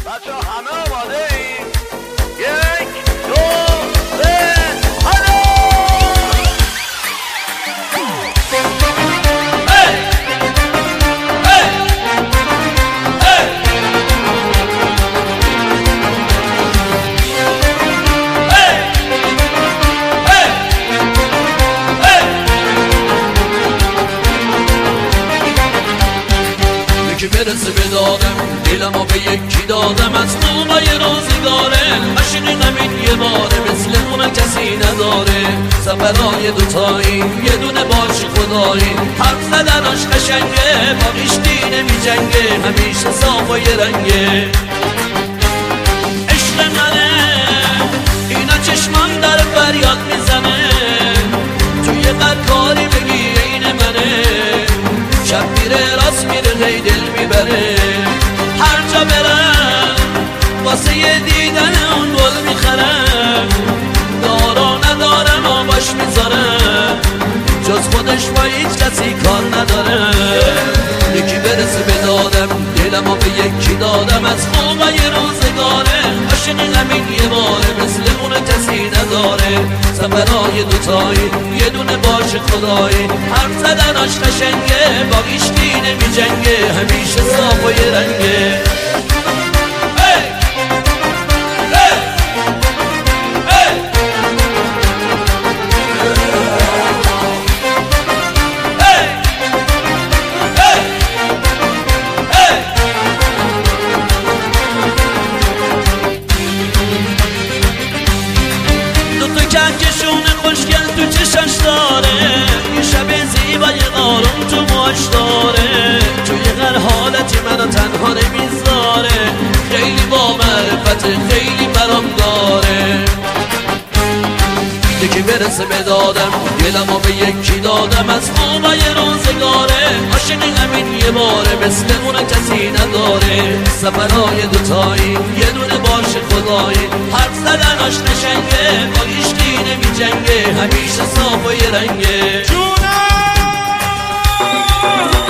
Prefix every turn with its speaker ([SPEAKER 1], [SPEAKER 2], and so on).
[SPEAKER 1] بچه همه آماده ایم؟ 1 2 3 هلو!
[SPEAKER 2] یکی برسه به دادم دلمو به یکی دادم از خوبای روزگاره ماشین زمین یه باره مثل اون کسی نداره سفرهای دوتایی یه دونه باش خدایی حرف زدناش قشنگه با هیچکی نمیجنگه همیشه صاف و یه رنگه عشق منه اینا چشمان در فریاد میزنه توی قرکاری بگی این منه شب میره راست میره هی دل میبره هر جا برم واسه یه دیدن اون گل میخرم دارا ندارم و باش میذارم جز خودش با هیچ کسی کار نداره یکی برسه به دادم دلمو به یکی دادم از خوبای روزگاره عاشق همین یه باره مثل اون کسی نداره سفرهای دوتایی یه دونه باش خدایی حرف زدناش قشنگه با هیچکی نمیجنگه همیشه صاف و یه رنگه کهکشون خوشگل تو چشاش داره یه شب زیبای قارون تو موهاش داره توی هر حالتی منو تنها نمیذاره خیلی با معرفت خیلی برام داره یکی برسه به دادم دلمو به یکی دادم از خوبای روزگاره عاشق همین یه باره مثل اون کسی نداره سفرهای دوتایی یه دونه باش خدایی حرف زدناش قشنگه با هیچکی نمیجنگه همیشه صاف و یه رنگه
[SPEAKER 3] جونم